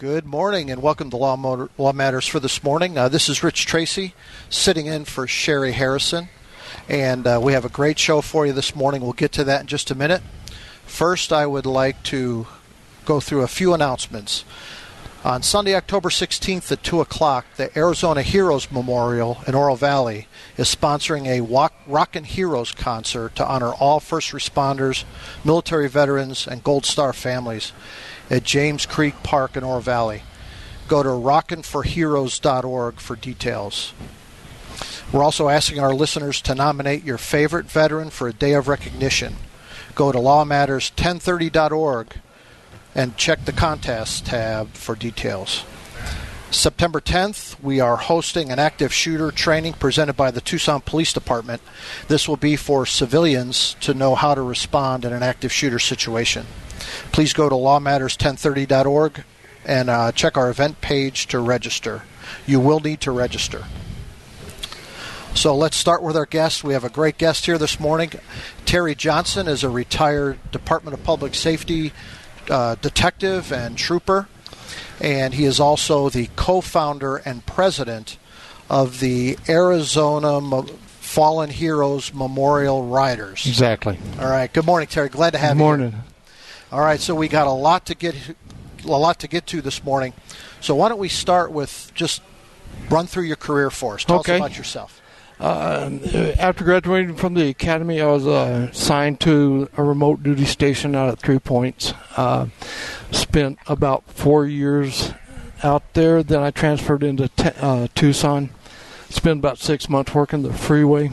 Good morning and welcome to Law Matters for this morning. This is Rich Tracy sitting in for Sherry Harrison, and we have a great show for you this morning. We'll get to that in just a minute. First, I would like to go through a few announcements. On Sunday, October 16th at 2 o'clock, the Arizona Heroes Memorial in Oro Valley is sponsoring a Rockin' Heroes concert to honor all first responders, military veterans, and Gold Star families at James Creek Park in Oro Valley. Go to rockinforheroes.org for details. We're also asking our listeners to nominate your favorite veteran for a day of recognition. Go to lawmatters1030.org and check the contest tab for details. September 10th, we are hosting an active shooter training presented by the Tucson Police Department. This will be for civilians to know how to respond in an active shooter situation. Please go to lawmatters1030.org and check our event page to register. You will need to register. So let's start with our guest. We have a great guest here this morning. Terry Johnson is a retired Department of Public Safety detective and trooper, and he is also the co-founder and president of the Arizona Fallen Heroes Memorial Riders. Exactly. All right. Good morning, Terry. Glad to have you. Good morning. All right. So we got a lot to get to this morning. So why don't we start with just run through your career for us? Tell us about yourself. After graduating from the academy, I was assigned to a remote duty station out at 3 Points. Spent about 4 years out there. Then I transferred into Tucson. Spent about 6 months working the freeway.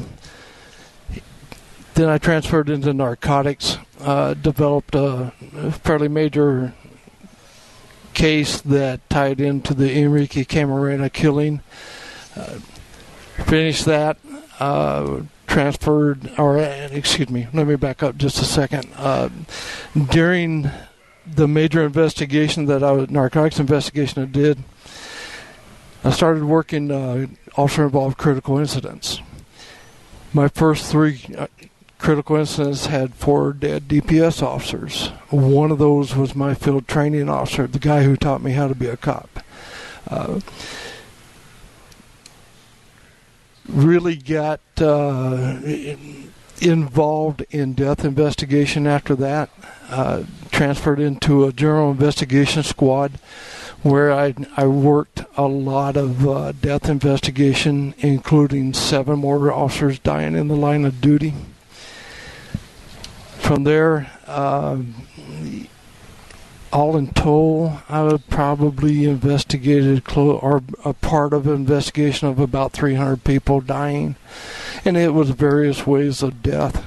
Then I transferred into narcotics. Developed a fairly major case that tied into the Enrique Camarena killing. Finished that, let me back up just a second. During the major investigation narcotics investigation I did, I started working officer-involved critical incidents. My first 3 critical incidents had 4 dead DPS officers. One of those was my field training officer, the guy who taught me how to be a cop. Really got involved in death investigation after that. Transferred into a general investigation squad where I worked a lot of death investigation, including 7 more officers dying in the line of duty. From there, all in total, I would probably investigated or a part of an investigation of about 300 people dying, and it was various ways of death.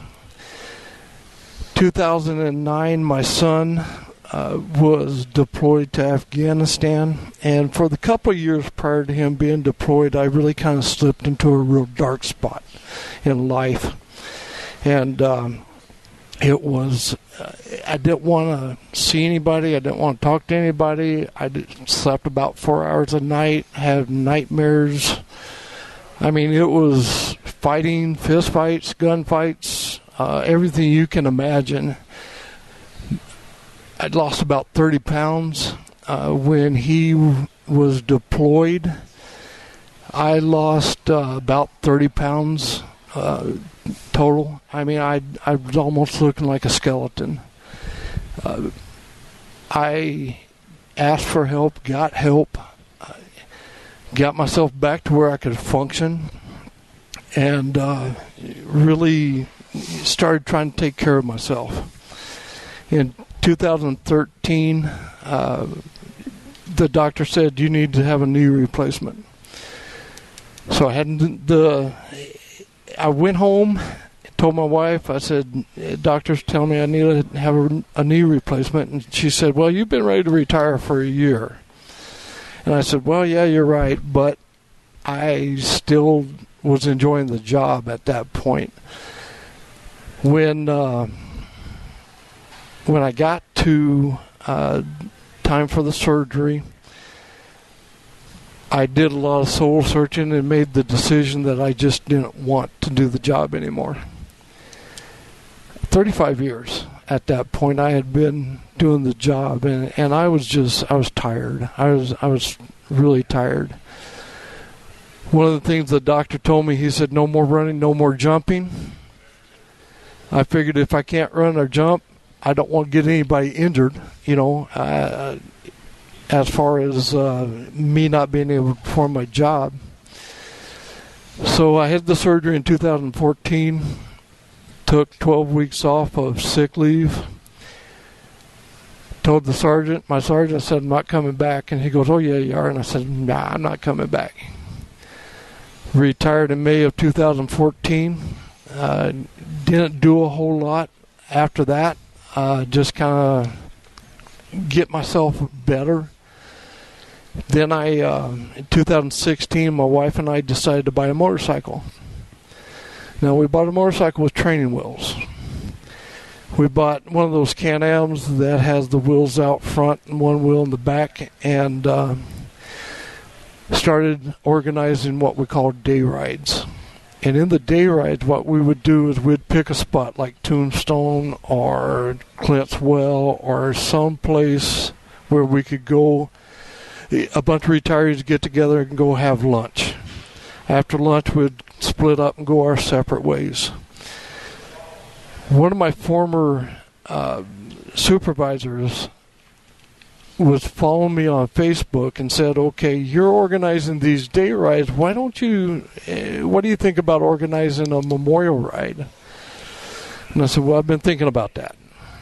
2009, my son was deployed to Afghanistan, and for the couple of years prior to him being deployed, I really kind of slipped into a real dark spot in life, and it was, I didn't want to see anybody. I didn't want to talk to anybody. I slept about 4 hours a night, had nightmares. I mean, it was fighting, fist fights, gun fights, everything you can imagine. I'd lost about 30 pounds. When he was deployed, I lost about 30 pounds total. I mean, I was almost looking like a skeleton. I asked for help, got help, got myself back to where I could function, and really started trying to take care of myself. In 2013, the doctor said, you need to have a knee replacement. So I went home, told my wife, I said, doctors tell me I need to have a knee replacement. And she said, well, you've been ready to retire for a year. And I said, well, yeah, you're right, but I still was enjoying the job at that point. When I got to time for the surgery, I did a lot of soul searching and made the decision that I just didn't want to do the job anymore. 35 years at that point. I had been doing the job, and I was tired. I was really tired. One of the things the doctor told me, he said, no more running, no more jumping. I figured if I can't run or jump, I don't want to get anybody injured, as far as me not being able to perform my job. So I had the surgery in 2014, took 12 weeks off of sick leave, told my sergeant said, I'm not coming back. And he goes, oh, yeah, you are. And I said, nah, I'm not coming back. Retired in May of 2014. Didn't do a whole lot after that. Just kind of get myself better. Then in 2016, my wife and I decided to buy a motorcycle. Now, we bought a motorcycle with training wheels. We bought one of those Can-Ams that has the wheels out front and one wheel in the back, and started organizing what we call day rides. And in the day rides, what we would do is we'd pick a spot like Tombstone or Clint's Well or some place where we could go, a bunch of retirees get together and go have lunch. After lunch, we'd split up and go our separate ways. One of my former supervisors was following me on Facebook and said, okay, you're organizing these day rides. Why don't you, what do you think about organizing a memorial ride? And I said, well, I've been thinking about that.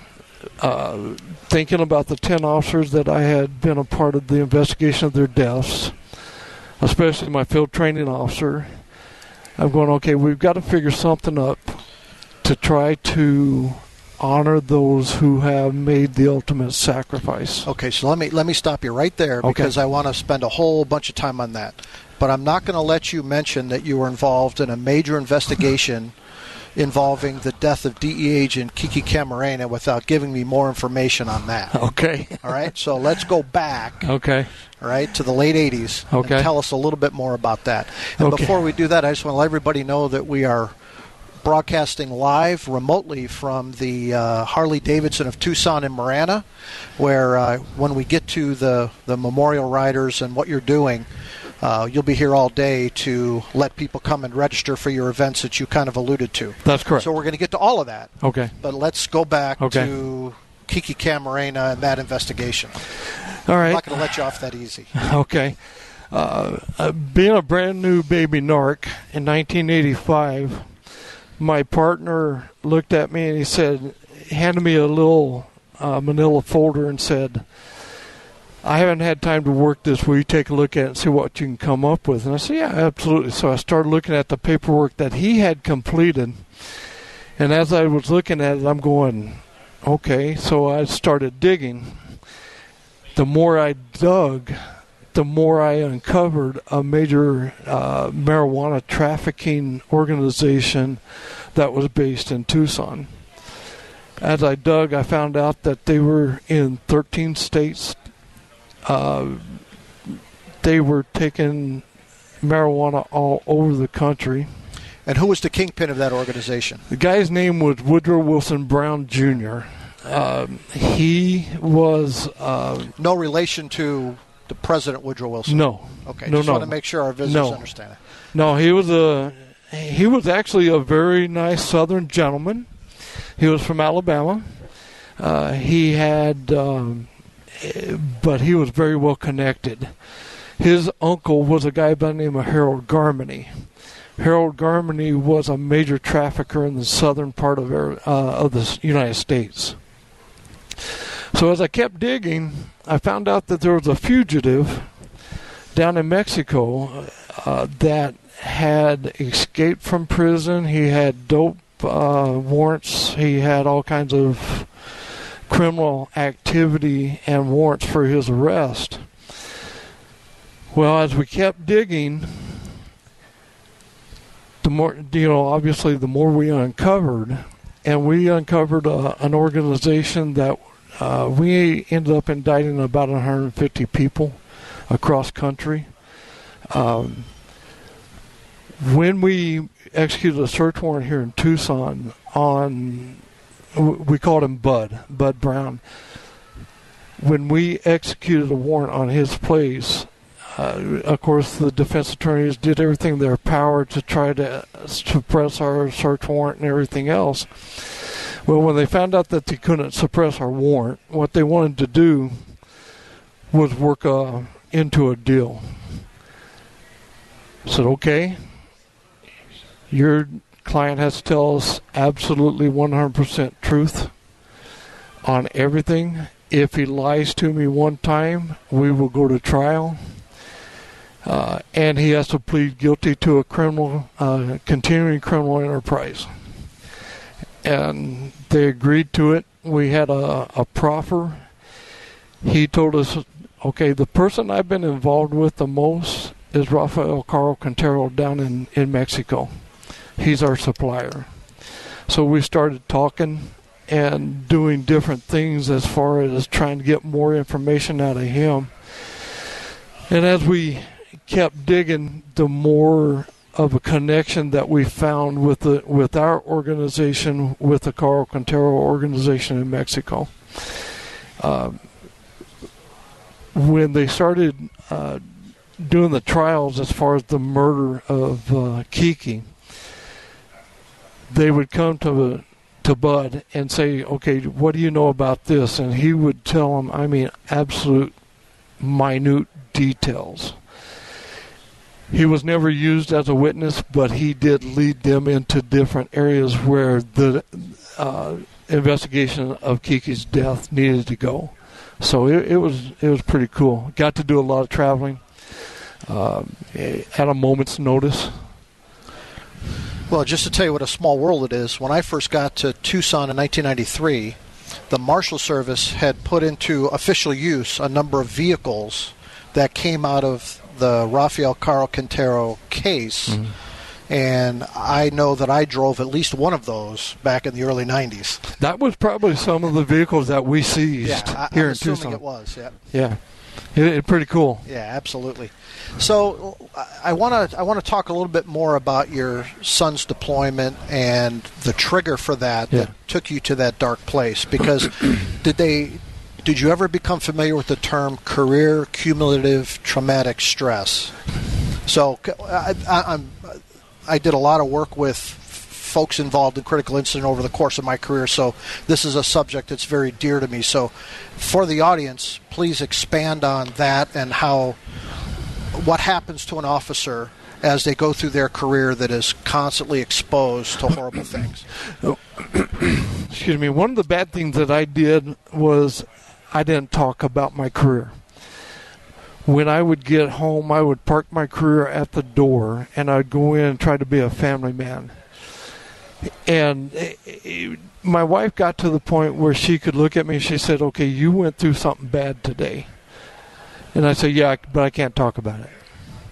Thinking about the 10 officers that I had been a part of the investigation of their deaths, especially my field training officer. I'm going, okay, we've got to figure something up to try to honor those who have made the ultimate sacrifice. Okay, so let me stop you right there, because I want to spend a whole bunch of time on that. But I'm not going to let you mention that you were involved in a major investigation involving the death of DE agent Kiki Camarena without giving me more information on that. Okay. All right, so let's go back. Okay. All right, to the late 80s. Okay. And tell us a little bit more about that. And before we do that, I just want to let everybody know that we are broadcasting live remotely from the Harley-Davidson of Tucson and Marana, where when we get to the memorial riders and what you're doing, you'll be here all day to let people come and register for your events that you kind of alluded to. That's correct. So we're going to get to all of that. Okay. But let's go back to Kiki Camarena and that investigation. All right. I'm not going to let you off that easy. Okay. Being a brand new baby narc in 1985, my partner looked at me and he handed me a little manila folder and said, I haven't had time to work this. Will you take a look at it and see what you can come up with? And I said, yeah, absolutely. So I started looking at the paperwork that he had completed. And as I was looking at it, I'm going, okay. So I started digging. The more I dug, the more I uncovered a major marijuana trafficking organization that was based in Tucson. As I dug, I found out that they were in 13 states. They were taking marijuana all over the country. And who was the kingpin of that organization? The guy's name was Woodrow Wilson Brown Jr. He was... no relation to the President Woodrow Wilson? No. Okay, just want to make sure our visitors understand it. No, he was actually a very nice Southern gentleman. He was from Alabama. He had... but he was very well connected. His uncle was a guy by the name of Harold Garmany. Harold Garmany was a major trafficker in the southern part of the United States. So as I kept digging, I found out that there was a fugitive down in Mexico that had escaped from prison. He had dope warrants. He had all kinds of criminal activity and warrants for his arrest. Well, as we kept digging, the more, obviously the more we uncovered, and we uncovered an organization that we ended up indicting about 150 people across country. When we executed a search warrant here in Tucson on we called him Bud Brown. When we executed a warrant on his place, of course, the defense attorneys did everything in their power to try to suppress our search warrant and everything else. Well, when they found out that they couldn't suppress our warrant, what they wanted to do was work into a deal. Said, okay, your client has to tell us absolutely 100% truth on everything. If he lies to me one time, we will go to trial. And he has to plead guilty to a continuing criminal enterprise. And they agreed to it. We had a proffer. He told us, okay, the person I've been involved with the most is Rafael Carl Quintero down in Mexico. He's our supplier. So we started talking and doing different things as far as trying to get more information out of him. And as we kept digging, the more of a connection that we found with our organization, with the Carl Quintero organization in Mexico. When they started doing the trials as far as the murder of Kiki, they would come to Bud and say, okay, what do you know about this? And he would tell them, absolute minute details. He was never used as a witness, but he did lead them into different areas where the investigation of Kiki's death needed to go. So it was pretty cool. Got to do a lot of traveling at a moment's notice. Well, just to tell you what a small world it is, when I first got to Tucson in 1993, the Marshal Service had put into official use a number of vehicles that came out of the Rafael Carl Quintero case. Mm-hmm. And I know that I drove at least one of those back in the early 90s. That was probably some of the vehicles that we seized here in Tucson. I'm assuming it was, yeah. Yeah. It's pretty cool. Yeah, absolutely. So I want to talk a little bit more about your son's deployment and the trigger for that took you to that dark place. Because did you ever become familiar with the term career cumulative traumatic stress? So I did a lot of work with folks involved in critical incident over the course of my career, so this is a subject that's very dear to me. So for the audience, please expand on that and what happens to an officer as they go through their career that is constantly exposed to horrible things. Excuse me. One of the bad things that I did was I didn't talk about my career. When I would get home, I would park my career at the door, and I'd go in and try to be a family man. And my wife got to the point where she could look at me and she said, okay, you went through something bad today. And I said, yeah, but I can't talk about it.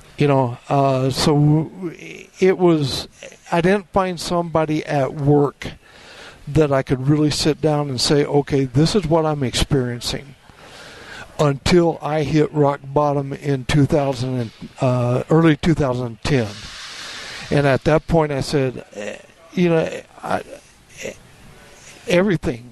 So it was, I didn't find somebody at work that I could really sit down and say, okay, this is what I'm experiencing, until I hit rock bottom in early 2010. And at that point I said, everything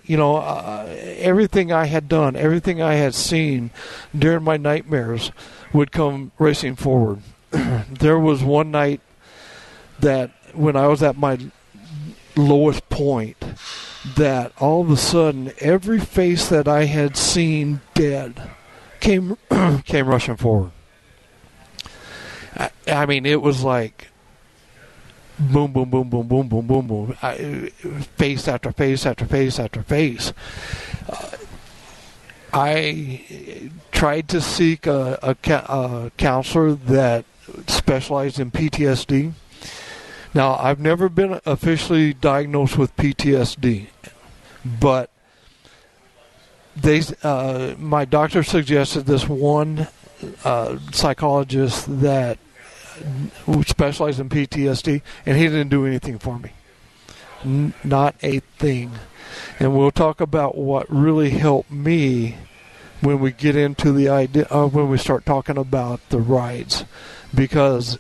I had done, everything I had seen during my nightmares would come racing forward. There was one night that when I was at my lowest point, that all of a sudden every face that I had seen dead came rushing forward. It was like boom, boom, boom, boom, boom, boom, boom, boom. Face after face after face after face. I tried to seek a counselor that specialized in PTSD. Now, I've never been officially diagnosed with PTSD, but my doctor suggested this one psychologist that specialized in PTSD, and he didn't do anything for me. Not a thing. And we'll talk about what really helped me when we get into the idea when we start talking about the rides, because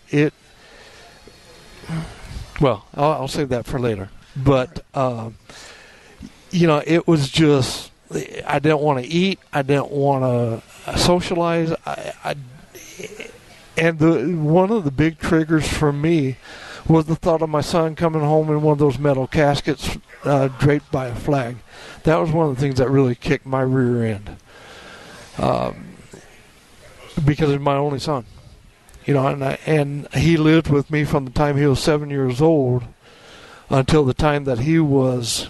I'll save that for later. But it was just, I didn't want to eat. I didn't want to socialize. One of the big triggers for me was the thought of my son coming home in one of those metal caskets draped by a flag. That was one of the things that really kicked my rear end, because he's my only son. And he lived with me from the time he was 7 years old until the time that he was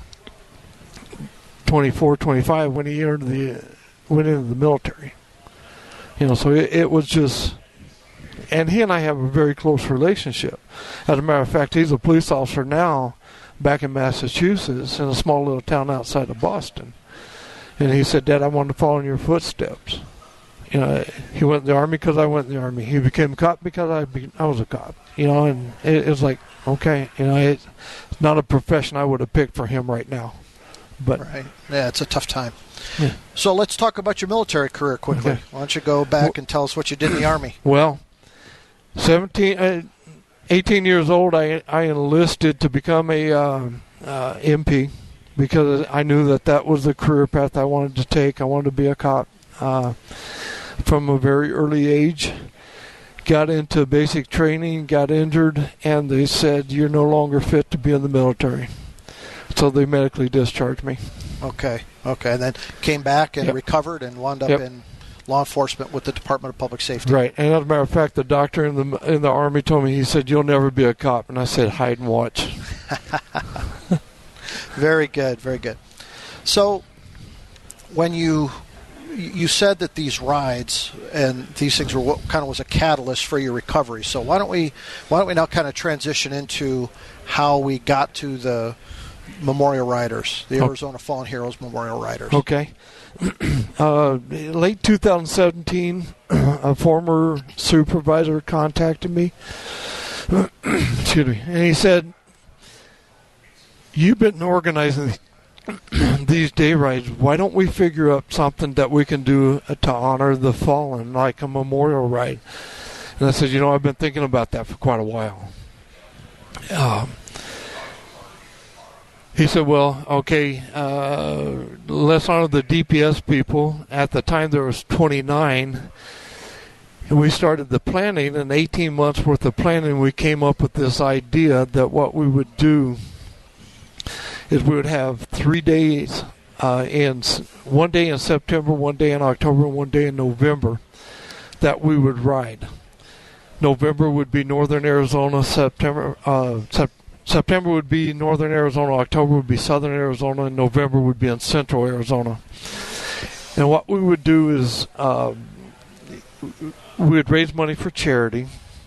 24, 25 when he went into the military. So it was just, and he and I have a very close relationship. As a matter of fact, he's a police officer now back in Massachusetts in a small little town outside of Boston. And he said, "Dad, I want to follow in your footsteps." He went in the Army because I went in the Army. He became a cop because I was a cop. And it was like, okay, it's not a profession I would have picked for him right now. But right. Yeah, it's a tough time. Yeah. So let's talk about your military career quickly. Okay. Why don't you go back and tell us what you did in the Army? Well, 18 years old, I enlisted to become a MP because I knew that was the career path I wanted to take. I wanted to be a cop from a very early age. Got into basic training, got injured, and they said, "You're no longer fit to be in the military." So they medically discharged me. Okay. And then came back and recovered and wound up in law enforcement with the Department of Public Safety. Right. And as a matter of fact, the doctor in the Army told me, he said, "You'll never be a cop." And I said, "Hide and watch." Very good. So when you said that these rides and these things were what kind of was a catalyst for your recovery. So why don't we now kind of transition into how we got to the Memorial Riders, the Arizona Fallen Heroes Memorial Riders. Okay. Late 2017, a former supervisor contacted me. Excuse me. And he said, "You've been organizing these day rides. Why don't we figure up something that we can do to honor the fallen, like a memorial ride?" And I said, "I've been thinking about that for quite a while." He said, "Well, okay, let's honor the DPS people." At the time, there was 29. And we started the planning, and 18 months worth of planning, we came up with this idea that what we would do is we would have 3 days, one day in September, 1 day in October, and 1 day in November that we would ride. November would be northern Arizona, September would be northern Arizona, October would be southern Arizona, and November would be in central Arizona. And what we would do is we would raise money for charity.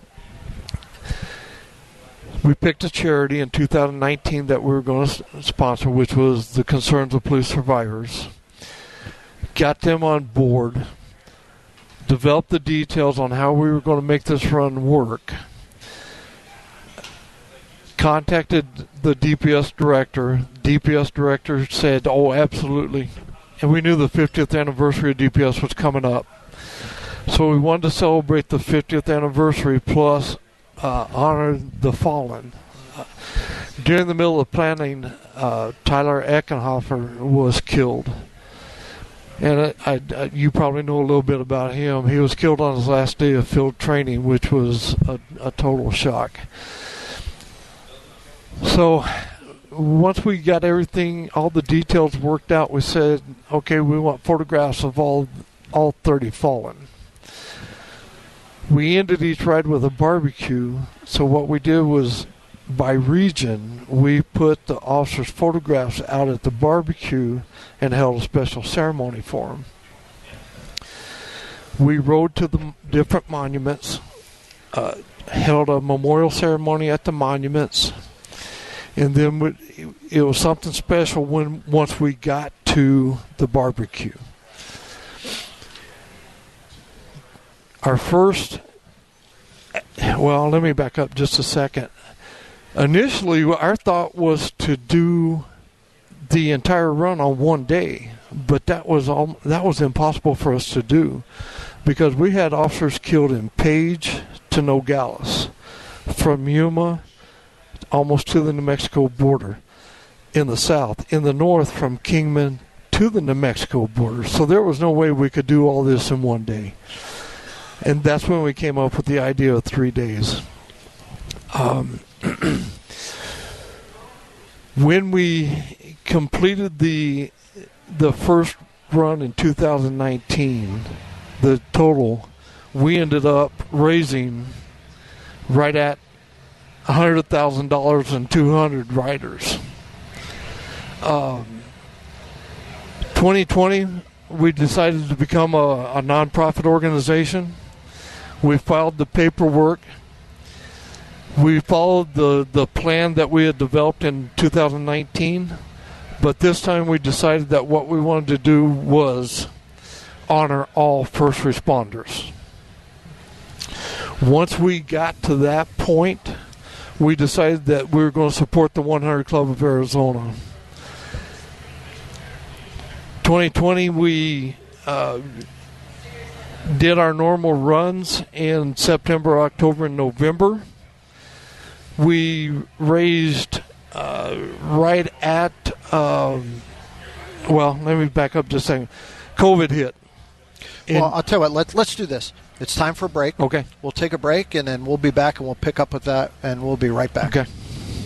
We picked a charity in 2019 that we were going to sponsor, which was the Concerns of Police Survivors. Got them on board, developed the details on how we were going to make this run work. Contacted the DPS director. DPS director said, "Oh, absolutely." And we knew the 50th anniversary of DPS was coming up. So we wanted to celebrate the 50th anniversary plus honor the fallen. During the middle of planning, Tyler Eckenhofer was killed. And you probably know a little bit about him. He was killed on his last day of field training, which was a total shock. So once we got everything, all the details worked out, we said, okay, we want photographs of all 30 fallen. We ended each ride with a barbecue. So what we did was, by region, we put the officers' photographs out at the barbecue and held a special ceremony for them. We rode to the different monuments, held a memorial ceremony at the monuments, and then it was something special once we got to the barbecue. Our first, well, let me back up just a second. Initially, our thought was to do the entire run on one day, but that was impossible for us to do because we had officers killed in Page to Nogales, from Yuma almost to the New Mexico border. in the south. In the north, from Kingman to the New Mexico border. So there was no way we could do all this in one day. And that's when we came up with the idea of 3 days. When we completed the first run in 2019, the total, we ended up raising right at $100,000 and 200 riders. 2020, we decided to become a nonprofit organization. We filed the paperwork. We followed the plan that we had developed in 2019, but this time we decided that what we wanted to do was honor all first responders. Once we got to that point, we decided that we were going to support the 100 Club of Arizona. 2020, we did our normal runs in September, October, and November. We raised right at, well, let me back up just a second. COVID hit. Well, I'll tell you what, let's do this. It's time for a break. Okay. We'll take a break, and then we'll be back, and we'll pick up with that, and we'll be right back. Okay.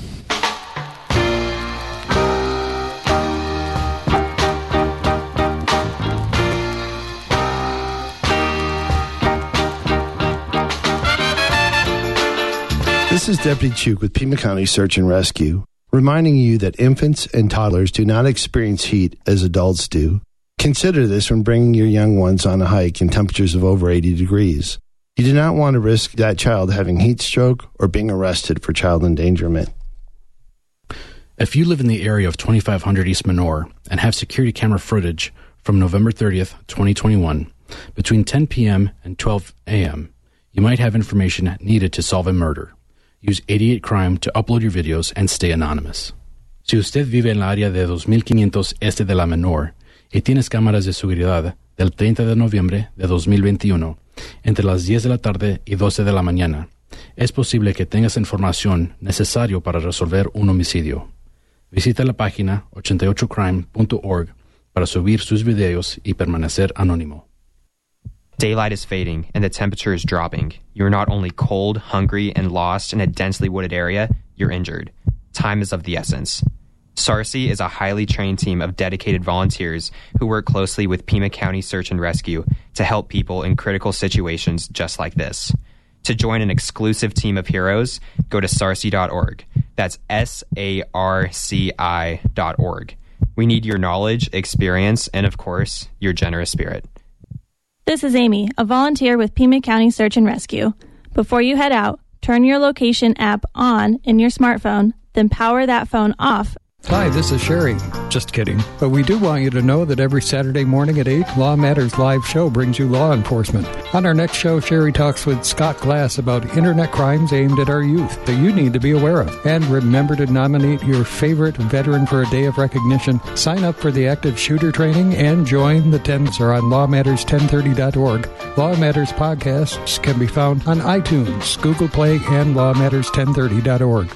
This is Deputy Chuk with Pima County Search and Rescue, reminding you that infants and toddlers do not experience heat as adults do. Consider this when bringing your young ones on a hike in temperatures of over 80 degrees. You do not want to risk that child having heat stroke or being arrested for child endangerment. If you live in the area of 2500 East Menor and have security camera footage from November 30th, 2021, between 10 p.m. and 12 a.m., you might have information needed to solve a murder. Use 88 Crime to upload your videos and stay anonymous. Si usted vive en la área de 2500 este de la Menor y tienes cámaras de seguridad del 30 de noviembre de 2021 entre las 10 de la tarde y 12 de la mañana, es posible que tengas información necesaria para resolver un homicidio. Visita la página 88crime.org para subir sus videos y permanecer anónimo. Daylight is fading and the temperature is dropping. You're not only cold, hungry, and lost in a densely wooded area, you're injured. Time is of the essence. SARCI is a highly trained team of dedicated volunteers who work closely with Pima County Search and Rescue to help people in critical situations just like this. To join an exclusive team of heroes, go to sarci.org. That's SARCI.org. We need your knowledge, experience, and of course, your generous spirit. This is Amy, a volunteer with Pima County Search and Rescue. Before you head out, turn your location app on in your smartphone, then power that phone off. Hi, this is Sherry. Just kidding. But we do want you to know that every Saturday morning at 8, Law Matters live show brings you law enforcement. On our next show, Sherry talks with Scott Glass about internet crimes aimed at our youth that you need to be aware of. And remember to nominate your favorite veteran for a day of recognition. Sign up for the active shooter training and join the Tenser on lawmatters1030.org. Law Matters podcasts can be found on iTunes, Google Play, and lawmatters1030.org.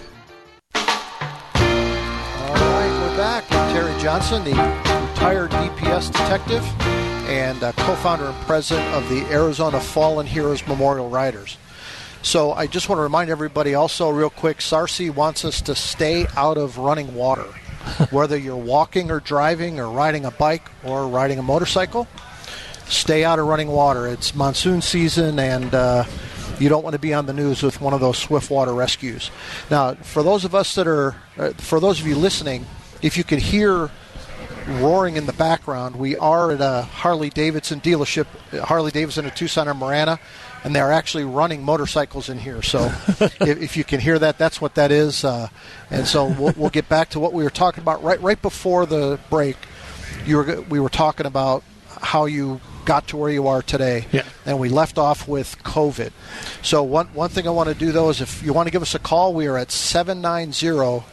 Johnson, the retired DPS detective and co-founder and president of the Arizona Fallen Heroes Memorial Riders. So I just want to remind everybody also real quick, SARCI wants us to stay out of running water. Whether you're walking or driving or riding a bike or riding a motorcycle, stay out of running water. It's monsoon season and you don't want to be on the news with one of those swift water rescues. Now, for those of you listening, if you could hear roaring in the background, we are at a Harley-Davidson dealership, Harley-Davidson at Tucson or Marana, and they're actually running motorcycles in here. So if you can hear that, that's what that is. And so we'll get back to what we were talking about right before the break. We were talking about how you got to where you are today, yeah. And we left off with COVID. So one thing I want to do, though, is if you want to give us a call, we are at 790-2040,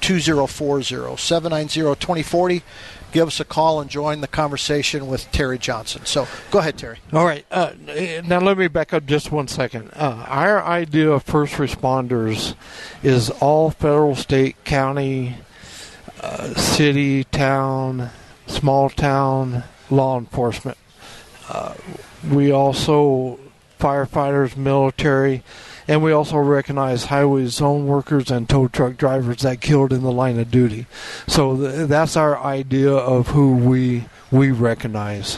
790-2040. Give us a call and join the conversation with Terry Johnson. So go ahead, Terry. All right. Now let me back up just 1 second. Our idea of first responders is all federal, state, county city, town, small town law enforcement. We also firefighters, military, and we also recognize highway zone workers and tow truck drivers that killed in the line of duty. So that's our idea of who we recognize.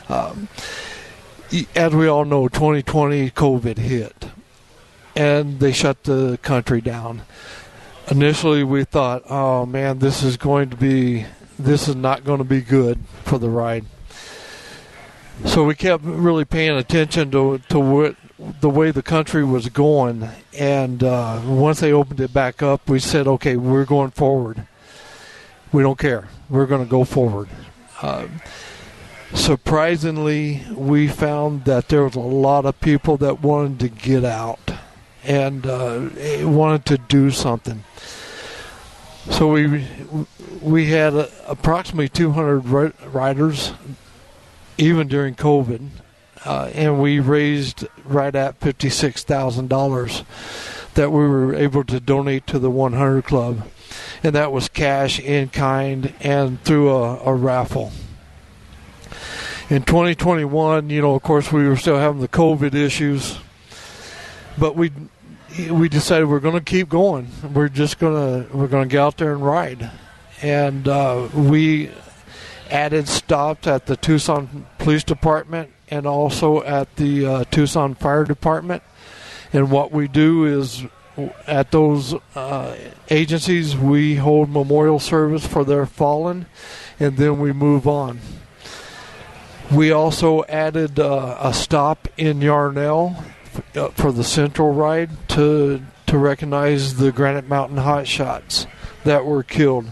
As we all know, 2020 COVID hit, and they shut the country down. Initially, we thought, oh man, this is not going to be good for the ride. So we kept really paying attention to what the way the country was going, and once they opened it back up, we said, okay, we're going forward. We don't care. We're going to go forward. Surprisingly, we found that there was a lot of people that wanted to get out and wanted to do something. So we had approximately 200 riders, even during COVID, and we raised right at $56,000 that we were able to donate to the 100 Club, and that was cash, in kind, and through a raffle. In 2021, of course, we were still having the COVID issues, but we decided we're going to keep going. We're going to get out there and ride, and we added stops at the Tucson Police Department and also at the Tucson Fire Department. And what we do is, at those agencies, we hold memorial service for their fallen, and then we move on. We also added a stop in Yarnell for the Central Ride to recognize the Granite Mountain hotshots that were killed.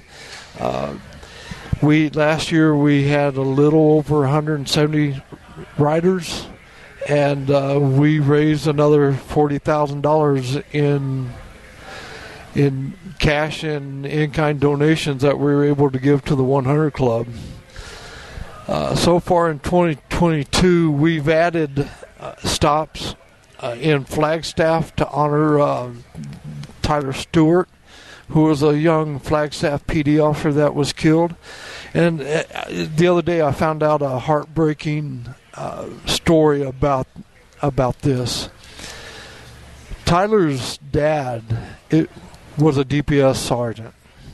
Last year we had a little over 170 riders, and we raised another $40,000 in cash and in-kind donations that we were able to give to the 100 Club. So far in 2022, we've added stops in Flagstaff to honor Tyler Stewart, who was a young Flagstaff PD officer that was killed. And the other day I found out a heartbreaking story about this. Tyler's dad was a DPS sergeant.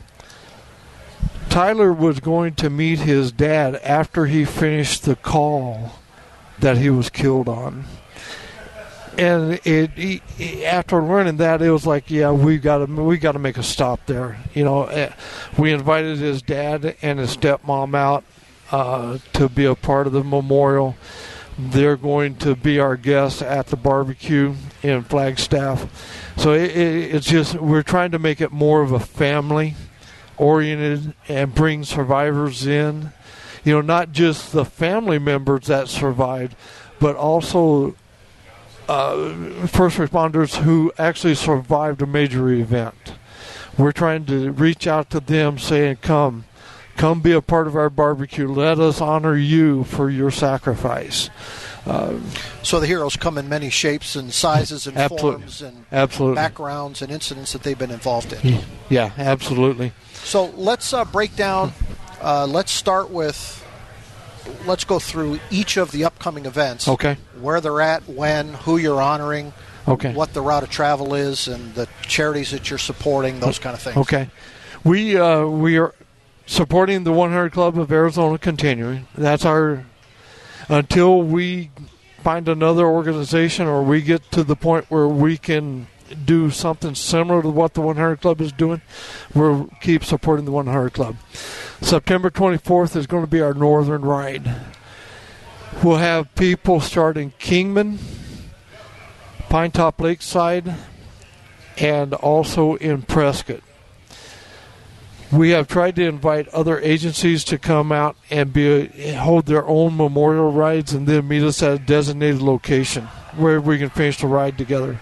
Tyler was going to meet his dad after he finished the call that he was killed on. And after learning that, it was like, yeah, we got to make a stop there. We invited his dad and his stepmom out to be a part of the memorial. They're going to be our guests at the barbecue in Flagstaff. So it's just, we're trying to make it more of a family oriented and bring survivors in. Not just the family members that survived, but also first responders who actually survived a major event. We're trying to reach out to them saying, come be a part of our barbecue. Let us honor you for your sacrifice. So the heroes come in many shapes and sizes and forms and backgrounds and incidents that they've been involved in. Yeah, absolutely. So let's break down. Let's go through each of the upcoming events. Okay. Where they're at, when, who you're honoring, okay, what the route of travel is, and the charities that you're supporting, those kind of things. Okay. We are supporting the 100 Club of Arizona continuing. That's our, until we find another organization or we get to the point where we can do something similar to what the 100 Club is doing, we'll keep supporting the 100 Club. September 24th is going to be our Northern Ride. We'll have people start in Kingman, Pine Top Lakeside, and also in Prescott. We have tried to invite other agencies to come out and hold their own memorial rides and then meet us at a designated location where we can finish the ride together.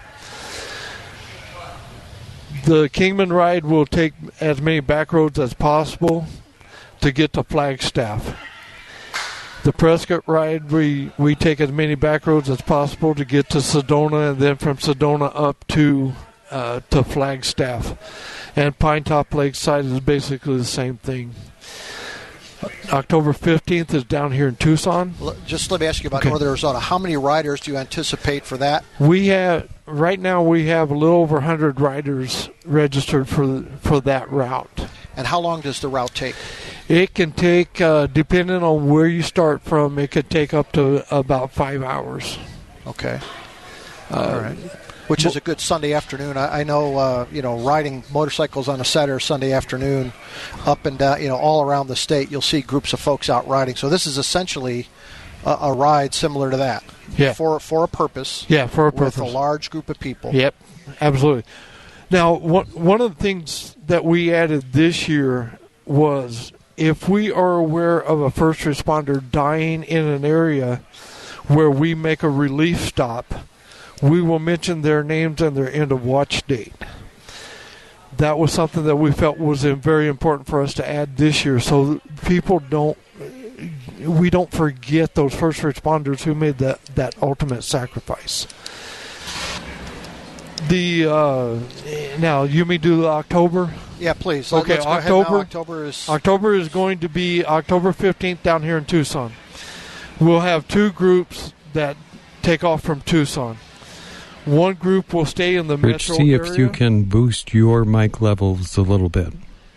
The Kingman ride will take as many back roads as possible to get to Flagstaff. The Prescott ride, we take as many back roads as possible to get to Sedona, and then from Sedona up to Flagstaff. And Pinetop Lakeside is basically the same thing. October 15th is down here in Tucson. Just let me ask you about Northern Arizona. How many riders do you anticipate for that? Right now we have a little over 100 riders registered for that route. And how long does the route take? It can take, depending on where you start from, it could take up to about 5 hours. Okay. All right. Which is a good Sunday afternoon. I know, riding motorcycles on a Saturday or Sunday afternoon up and down, all around the state, you'll see groups of folks out riding. So this is essentially a ride similar to that. Yeah. For a purpose. Yeah, for a purpose. With a large group of people. Yep, absolutely. Now, one of the things that we added this year was if we are aware of a first responder dying in an area where we make a relief stop, we will mention their names and their end of watch date. That was something that we felt was very important for us to add this year, so we don't forget those first responders who made that ultimate sacrifice. Now you may do October? Yeah, please. Okay, Let's go ahead now. October is going to be October 15th down here in Tucson. We'll have two groups that take off from Tucson. One group will stay in the metro area. Rich, see if you can boost your mic levels a little bit.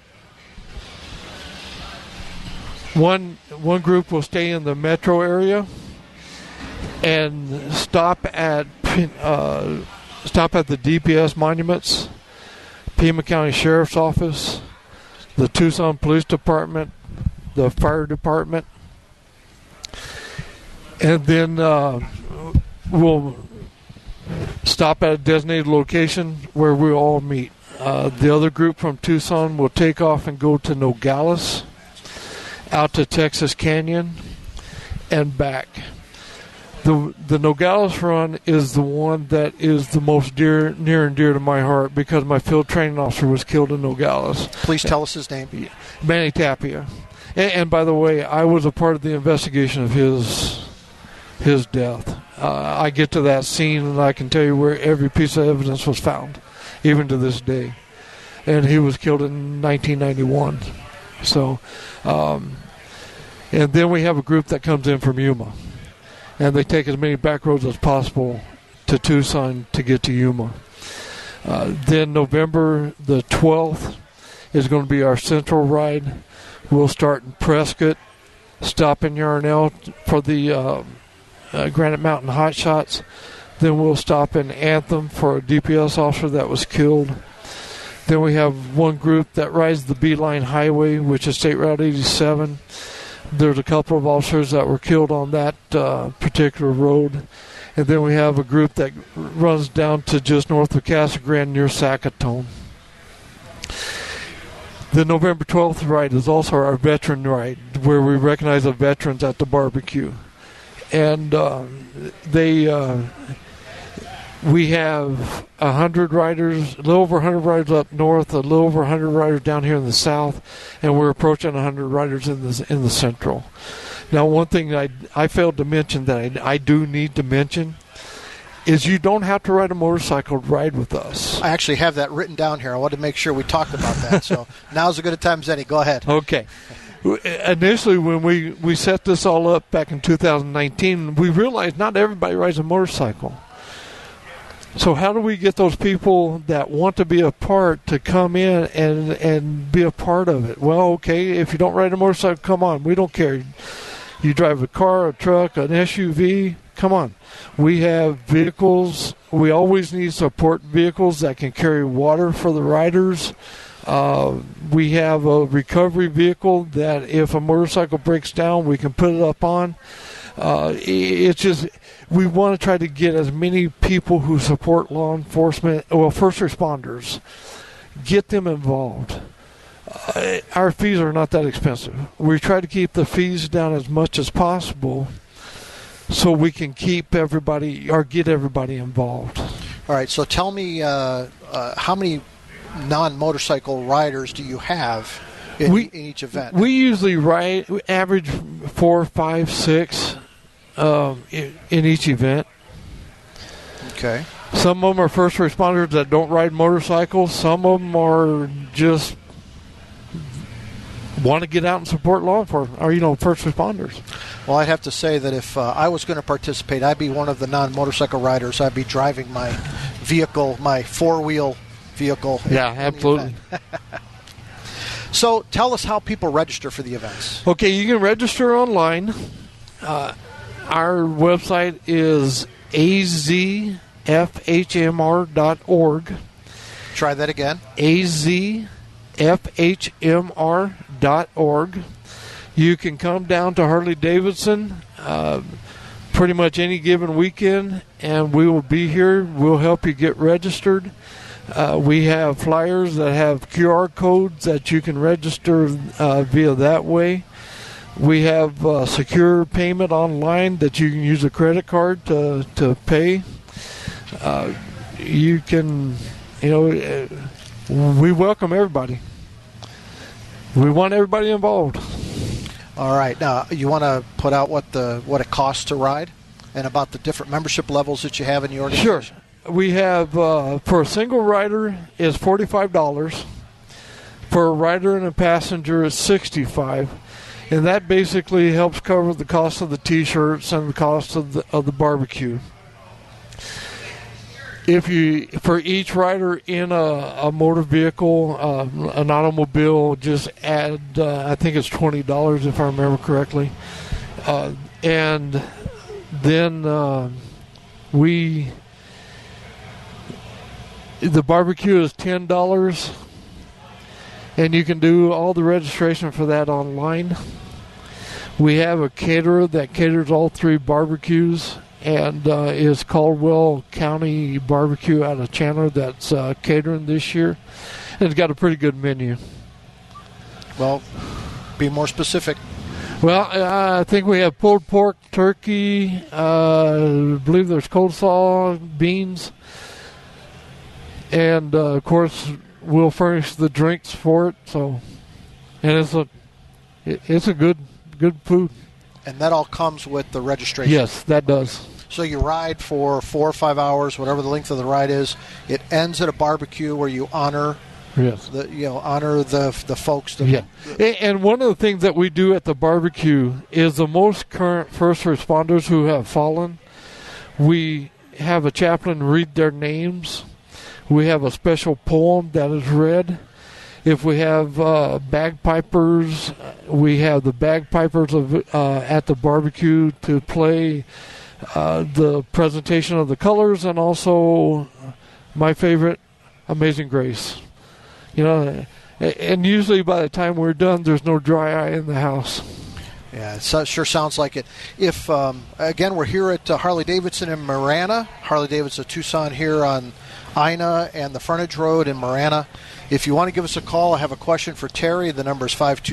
One group will stay in the metro area and stop at the DPS monuments, Pima County Sheriff's Office, the Tucson Police Department, the Fire Department, and then we'll stop at a designated location where we all meet. The other group from Tucson will take off and go to Nogales, out to Texas Canyon, and back. The Nogales run is the one that is the most near and dear to my heart because my field training officer was killed in Nogales. Please tell us his name. Manny Tapia. And by the way, I was a part of the investigation of his death. I get to that scene and I can tell you where every piece of evidence was found, even to this day. And he was killed in 1991. So, and then we have a group that comes in from Yuma. And they take as many back roads as possible to Tucson to get to Yuma. Then November the 12th is going to be our central ride. We'll start in Prescott, stop in Yarnell for the Granite Mountain Hot Shots. Then we'll stop in Anthem for a DPS officer that was killed. Then we have one group that rides the Beeline Highway, which is State Route 87. There's a couple of officers that were killed on that particular road. And then we have a group that runs down to just north of Casa Grande near Sackatone. The November 12th ride is also our veteran ride, where we recognize the veterans at the barbecue. And we have 100 riders, a little over 100 riders up north, a little over 100 riders down here in the south, and we're approaching 100 riders in the central. Now, one thing I failed to mention that I do need to mention is you don't have to ride a motorcycle to ride with us. I actually have that written down here. I wanted to make sure we talked about that. So now's as good a time as any. Go ahead. Okay. Initially, when we set this all up back in 2019, we realized not everybody rides a motorcycle. So how do we get those people that want to be a part to come in and be a part of it? Well, okay, if you don't ride a motorcycle, come on. We don't care. You drive a car, a truck, an SUV, come on. We have vehicles. We always need support vehicles that can carry water for the riders. We have a recovery vehicle that if a motorcycle breaks down, we can put it up on. It's just we want to try to get as many people who support law enforcement, first responders, get them involved. Our fees are not that expensive. We try to keep the fees down as much as possible so we can keep everybody or get everybody involved. All right, so tell me how many non-motorcycle riders do you have in each event? We usually average 4, 5, 6 in each event. Okay. Some of them are first responders that don't ride motorcycles. Some of them are just want to get out and support law enforcement, or first responders. Well, I'd have to say that if I was going to participate, I'd be one of the non-motorcycle riders. I'd be driving my vehicle, my four-wheel vehicle. Yeah, absolutely. So tell us how people register for the events. Okay, you can register online. Our website is azfhmr.org. Try that again. azfhmr.org. You can come down to Harley-Davidson pretty much any given weekend, and we will be here. We'll help you get registered. We have flyers that have QR codes that you can register via that way. We have secure payment online that you can use a credit card to pay. You can, we welcome everybody. We want everybody involved. All right. Now, you want to put out what it costs to ride and about the different membership levels that you have in your organization? Sure. We have, for a single rider, is $45. For a rider and a passenger, it's $65. And that basically helps cover the cost of the T-shirts and the cost of the barbecue. For each rider in a motor vehicle, an automobile, just add, I think it's $20 if I remember correctly. And then the barbecue is $10, and you can do all the registration for that online. We have a caterer that caters all three barbecues, and is Caldwell County Barbecue out of Chandler that's catering this year. And it's got a pretty good menu. Well, be more specific. Well, I think we have pulled pork, turkey, I believe there's coleslaw, beans, and of course we'll furnish the drinks for it. So, and it's a good food. And that all comes with the registration. Yes, that does. So you ride for 4 or 5 hours, whatever the length of the ride is. It ends at a barbecue where you honor. Yes. Honor the folks. And one of the things that we do at the barbecue is the most current first responders who have fallen, we have a chaplain read their names. We have a special poem that is read. If we have bagpipers, we have the bagpipers at the barbecue to play the presentation of the colors, and also my favorite, Amazing Grace. And usually by the time we're done, there's no dry eye in the house. Yeah, it sure sounds like it. If again, we're here at Harley-Davidson in Marana. Harley-Davidson Tucson here on Ina and the frontage road in Marana. If you want to give us a call, I have a question for Terry. The number is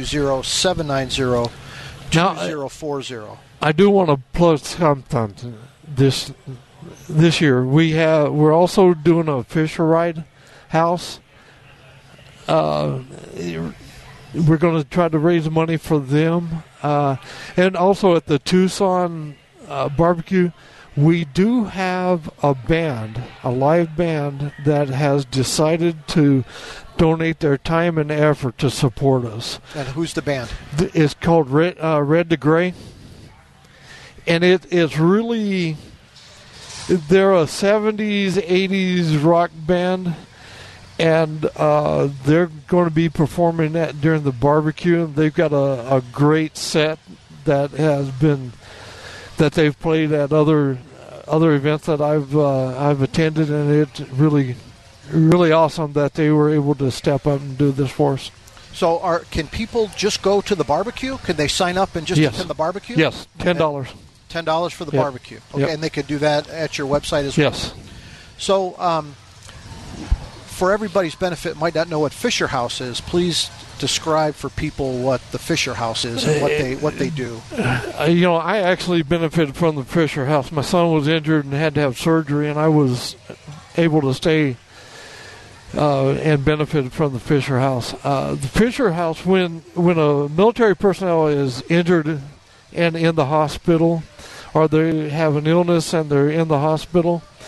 520-790-2040. I do want to plug something this year. We're also doing a Fisher Ride house. We're going to try to raise money for them. And also at the Tucson barbecue, we do have a live band that has decided to donate their time and effort to support us. And who's the band? It's called Red to Gray. And it's really, they're a 70s, 80s rock band. And they're going to be performing that during the barbecue. They've got a great set that they've played at other events that I've attended, and it's really, really awesome that they were able to step up and do this for us. So, can people just go to the barbecue? Can they sign up and just attend the barbecue? Yes, $10. $10 for the barbecue. Okay, and they could do that at your website as well. Yes. So, for everybody's benefit, might not know what Fisher House is. Please describe for people what the Fisher House is and what they do. I actually benefited from the Fisher House. My son was injured and had to have surgery, and I was able to stay and benefited from the Fisher House. The Fisher House, when a military personnel is injured and in the hospital, or they have an illness and they're in the hospital,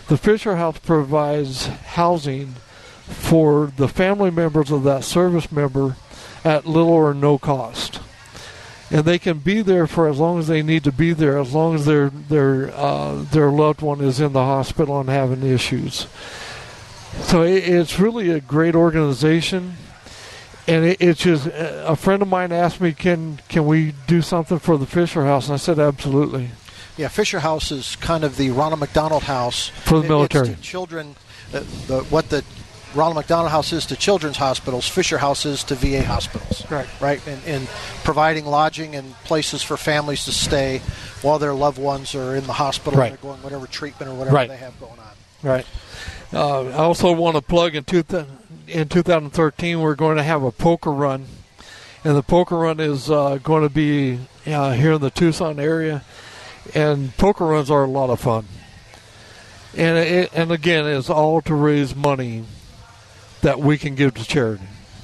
The Fisher House provides housing for the family members of that service member at little or no cost. And they can be there for as long as they need to be there, as long as their loved one is in the hospital and having issues. So it's really a great organization. And it's just, a friend of mine asked me, can we do something for the Fisher House? And I said, absolutely. Yeah, Fisher House is kind of the Ronald McDonald House. For the military. It's to children, what the Ronald McDonald House is to children's hospitals, Fisher House is to VA hospitals. Right? And providing lodging and places for families to stay while their loved ones are in the hospital and they're going whatever treatment or whatever they have going on. Right. I also want to plug in 2013 we're going to have a poker run, and the poker run is going to be here in the Tucson area, and poker runs are a lot of fun, and again it's all to raise money that we can give to charity.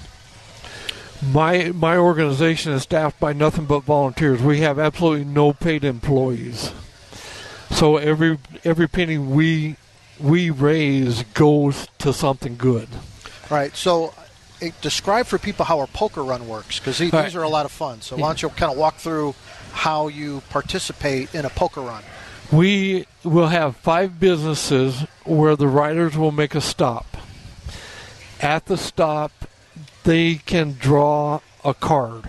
My organization is staffed by nothing but volunteers. We have absolutely no paid employees, so every penny we raise goes to something good. Right. So describe for people how a poker run works, because these are a lot of fun. So why don't you kind of walk through how you participate in a poker run? We will have 5 businesses where the riders will make a stop. At the stop, they can draw a card.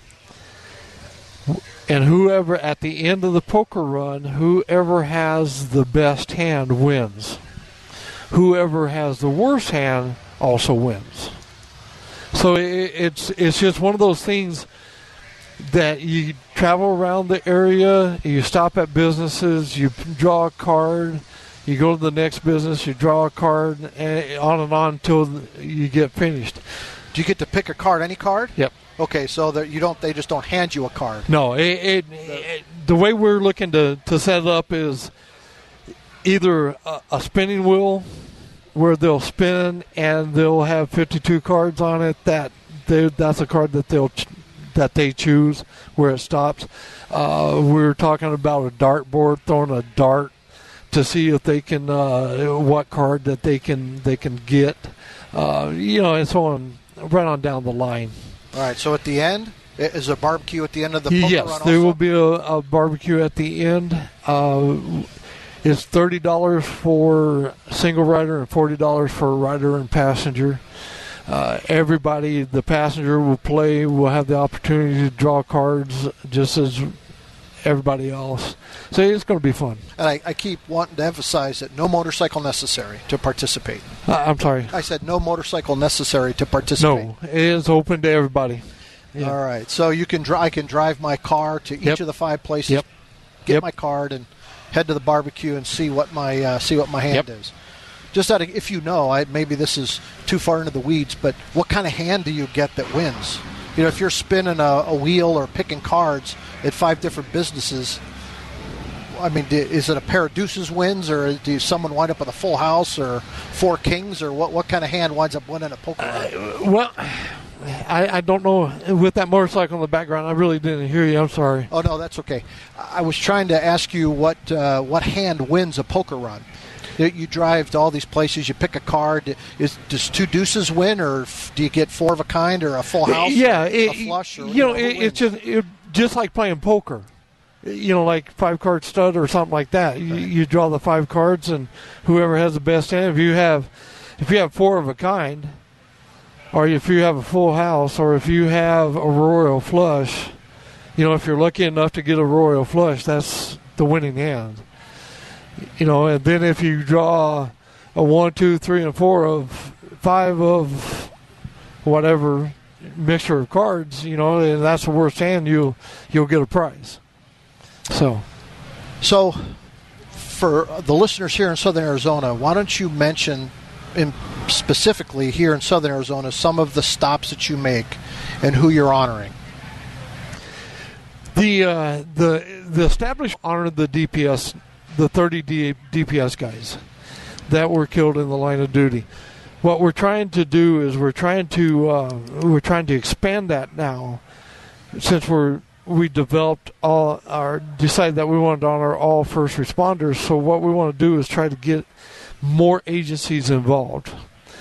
And whoever, at the end of the poker run, whoever has the best hand wins. Whoever has the worst hand also wins. So it's just one of those things that you travel around the area, you stop at businesses, you draw a card, you go to the next business, you draw a card, and on until you get finished. Do you get to pick a card, any card? Yep. Okay, so that they just don't hand you a card. No, the way we're looking to set it up is either a spinning wheel where they'll spin and they'll have 52 cards on it. That's a card that they choose where it stops. We're talking about a dart board, throwing a dart to see if they can what card that they can get, and so on, right on down the line. All right. So at the end, is a barbecue at the end of the poker run? Yes, there will be a barbecue at the end. It's $30 for single rider and $40 for rider and passenger. Everybody, the passenger will play, will have the opportunity to draw cards just as everybody else. So it's going to be fun. And I keep wanting to emphasize that no motorcycle necessary to participate. I'm sorry. I said no motorcycle necessary to participate. No, it is open to everybody. Yeah. All right. So I can drive my car to each of the 5 places, get my card, and head to the barbecue and see what my hand is. Just if you know, maybe this is too far into the weeds, but what kind of hand do you get that wins? If you're spinning a wheel or picking cards at 5 different businesses, I mean, is it a pair of deuces wins, or do someone wind up with a full house or 4 kings, or what kind of hand winds up winning a poker run? Well, I don't know. With that motorcycle in the background, I really didn't hear you. I'm sorry. Oh, no, that's okay. I was trying to ask you what hand wins a poker run. You drive to all these places, you pick a card. Does 2 deuces win, or do you get 4 of a kind, or a full house, a flush? Or, it's just like playing poker. Like 5 card stud or something like that. You draw the 5 cards, and whoever has the best hand. If you have 4 of a kind, or if you have a full house, or if you have a royal flush, if you're lucky enough to get a royal flush, that's the winning hand. And then if you draw a 1, 2, 3, and 4 of 5 of whatever mixture of cards, and that's the worst hand, you'll get a prize. So for the listeners here in Southern Arizona, why don't you mention specifically here in Southern Arizona some of the stops that you make and who you're honoring? The established honored the DPS, the 30 DPS guys that were killed in the line of duty. What we're trying to do is we're trying to expand that now, since we're we developed decided that we wanted to honor all first responders. So what we want to do is try to get more agencies involved.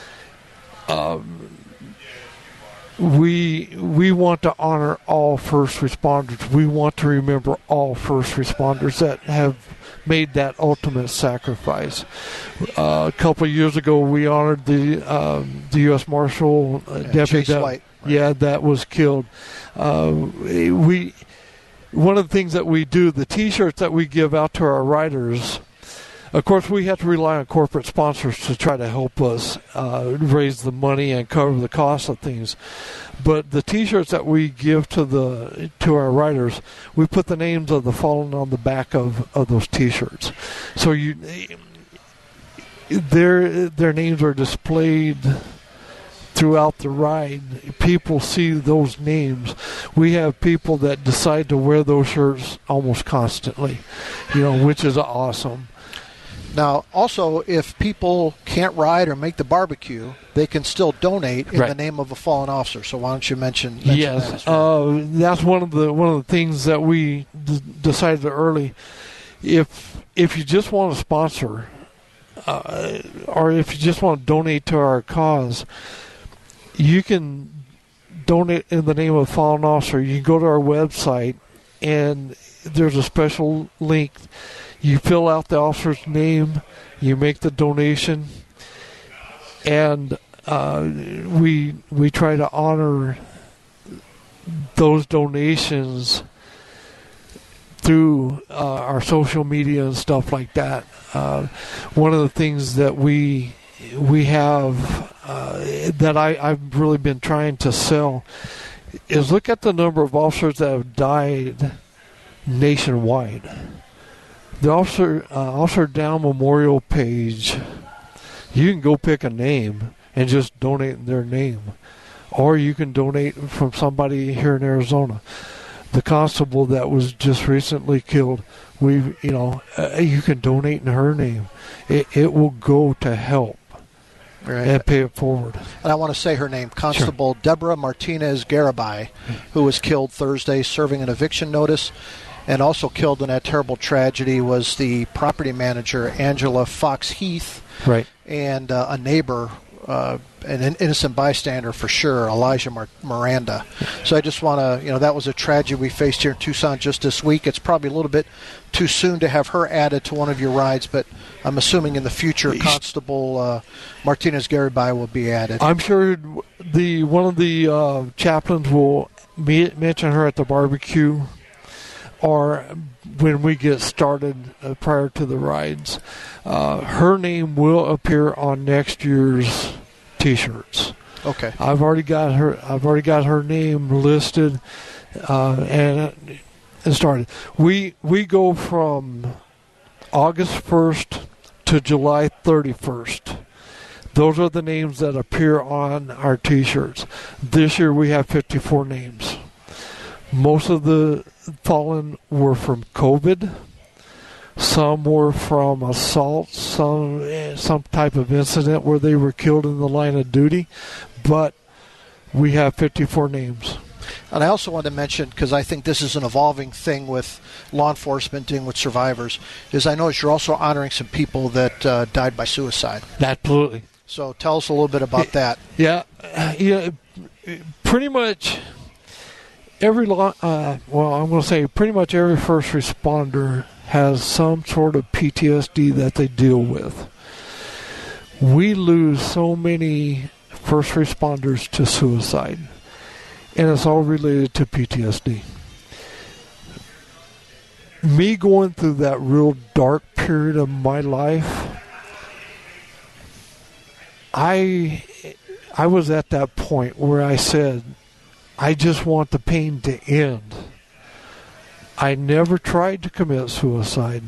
We want to honor all first responders. We want to remember all first responders that have made that ultimate sacrifice. A couple of years ago, we honored the U.S. Marshal deputy Chase White. that was killed. One of the things that we do, the T-shirts that we give out to our riders. Of course, we have to rely on corporate sponsors to try to help us raise the money and cover the cost of things. But the T-shirts that we give to our riders, we put the names of the fallen on the back of those T-shirts. So their names are displayed throughout the ride. People see those names. We have people that decide to wear those shirts almost constantly, which is awesome. Now, also, if people can't ride or make the barbecue, they can still donate in the name of a fallen officer. So why don't you mention yes, that as well? That's one of the things that we decided early. If you just want to sponsor, or if you just want to donate to our cause, you can donate in the name of a fallen officer. You can go to our website, and there's a special link. You fill out the officer's name, you make the donation, and we try to honor those donations through our social media and stuff like that. One of the things that we have that I've really been trying to sell is look at the number of officers that have died nationwide. The Officer Down Memorial page, you can go pick a name and just donate their name. Or you can donate from somebody here in Arizona. The constable that was just recently killed, you can donate in her name. It will go to help and pay it forward. And I want to say her name, Constable Deborah Martinez Garibay, who was killed Thursday serving an eviction notice. And also killed in that terrible tragedy was the property manager, Angela Fox Heath, and a neighbor, an innocent bystander for sure, Elijah Miranda. So I just want to, that was a tragedy we faced here in Tucson just this week. It's probably a little bit too soon to have her added to one of your rides, but I'm assuming in the future Constable Martinez Garibay will be added. I'm sure one of the chaplains will mention her at the barbecue, or when we get started prior to the rides. Her name will appear on next year's T-shirts. Okay. I've already got her name listed and started. We go from August 1st to July 31st. Those are the names that appear on our T-shirts. This year we have 54 names. Most of the fallen were from COVID. Some were from assault, some type of incident where they were killed in the line of duty. But we have 54 names. And I also want to mention, because I think this is an evolving thing with law enforcement dealing with survivors, is I notice you're also honoring some people that died by suicide. Absolutely. So tell us a little bit about that. Yeah, pretty much every pretty much every first responder has some sort of PTSD that they deal with. We lose so many first responders to suicide, and it's all related to PTSD. Me going through that real dark period of my life, I was at that point where I said, I just want the pain to end. I never tried to commit suicide.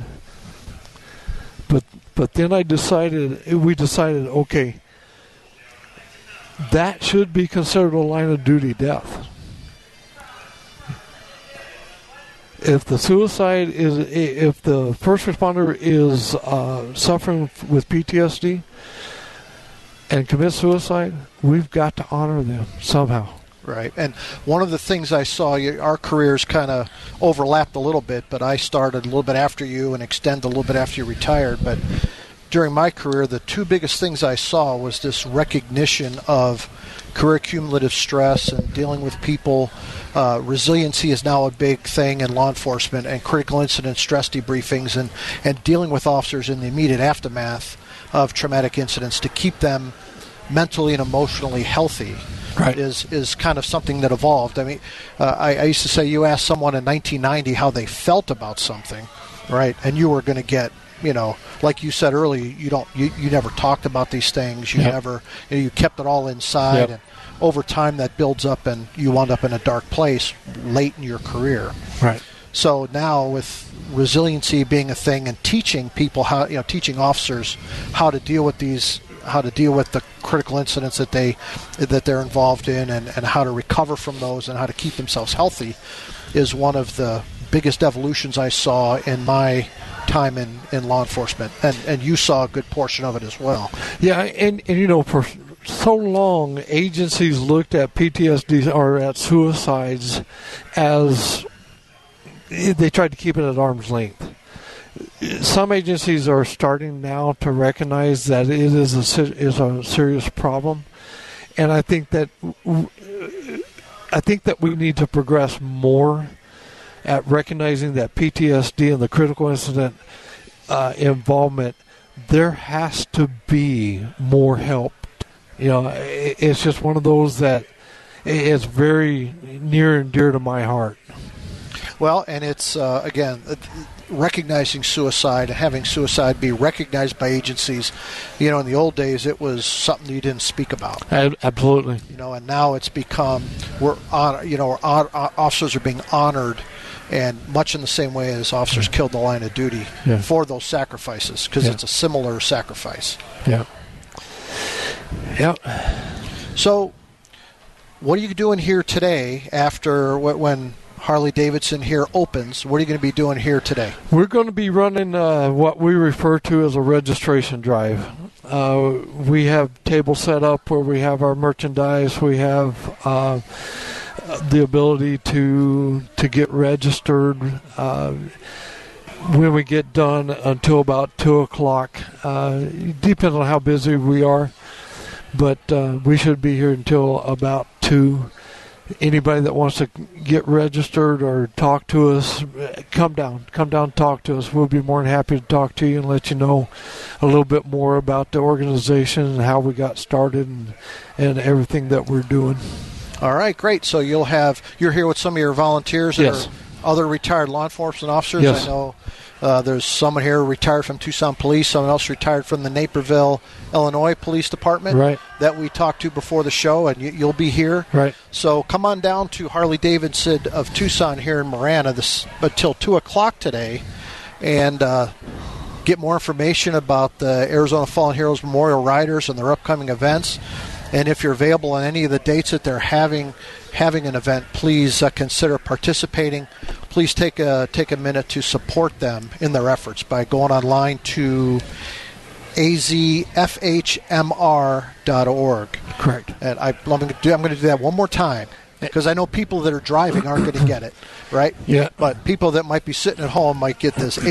But then we decided, okay, that should be considered a line of duty death. If the first responder is suffering with PTSD and commit suicide, we've got to honor them somehow. Right. And one of the things I saw, our careers kind of overlapped a little bit, but I started a little bit after you and extended a little bit after you retired. But during my career, the two biggest things I saw was this recognition of career cumulative stress and dealing with people. Resiliency is now a big thing in law enforcement, and critical incident stress debriefings and dealing with officers in the immediate aftermath of traumatic incidents to keep them mentally and emotionally healthy. Right. is kind of something that evolved. I mean, I used to say, you asked someone in 1990 how they felt about something, right? And you were going to get, like you said earlier, you never talked about these things. You never, you kept it all inside, and over time that builds up, and you wound up in a dark place late in your career. Right. So now with resiliency being a thing and teaching people how, teaching officers how to deal with the critical incidents that they're involved in, and how to recover from those and how to keep themselves healthy is one of the biggest evolutions I saw in my time in law enforcement. And you saw a good portion of it as well. Yeah, and for so long, agencies looked at PTSD or at suicides as they tried to keep it at arm's length. Some agencies are starting now to recognize that it is a serious problem, and I think that we need to progress more at recognizing that PTSD and the critical incident involvement. There has to be more help. It's just one of those that is very near and dear to my heart. Well, and it's again, recognizing suicide and having suicide be recognized by agencies. In the old days, it was something you didn't speak about. Absolutely. And now it's become officers are being honored, and much in the same way as officers killed in the line of duty for those sacrifices, because it's a similar sacrifice. Yeah. Yeah. So, what are you doing here today after when Harley-Davidson here opens? What are you going to be doing here today? We're going to be running what we refer to as a registration drive. We have tables set up where we have our merchandise. We have the ability to get registered when we get done until about 2 o'clock. Depends on how busy we are, but we should be here until about 2. Anybody that wants to get registered or talk to us, come down, talk to us. We'll be more than happy to talk to you and let you know a little bit more about the organization and how we got started and everything that we're doing. All right, great. So you're here with some of your volunteers that are other retired law enforcement officers. Yes. I know there's someone here retired from Tucson Police, someone else retired from the Naperville, Illinois Police Department that we talked to before the show, and you'll be here. Right. So come on down to Harley-Davidson of Tucson here in Marana until 2 o'clock today, and get more information about the Arizona Fallen Heroes Memorial Riders and their upcoming events. And if you're available on any of the dates that they're having an event, please consider participating. Please take a minute to support them in their efforts by going online to azfhmr.org. Correct. And I'm going to do that one more time, because I know people that are driving aren't going to get it, right? Yeah. But people that might be sitting at home might get this,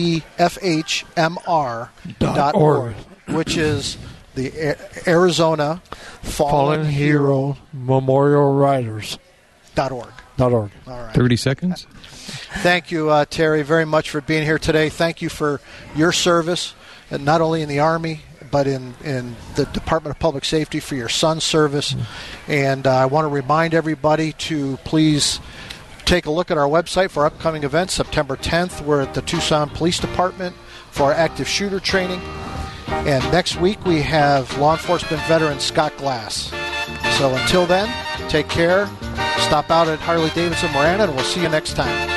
azfhmr.org, which is the Arizona Fallen Hero Memorial Riders. .org. All right. 30 seconds. Thank you, Terry, very much for being here today. Thank you for your service, and not only in the Army, but in the Department of Public Safety, for your son's service. And I want to remind everybody to please take a look at our website for upcoming events. September 10th, we're at the Tucson Police Department for our active shooter training. And next week we have law enforcement veteran Scott Glass. So until then, take care. Stop out at Harley-Davidson Marana, and we'll see you next time.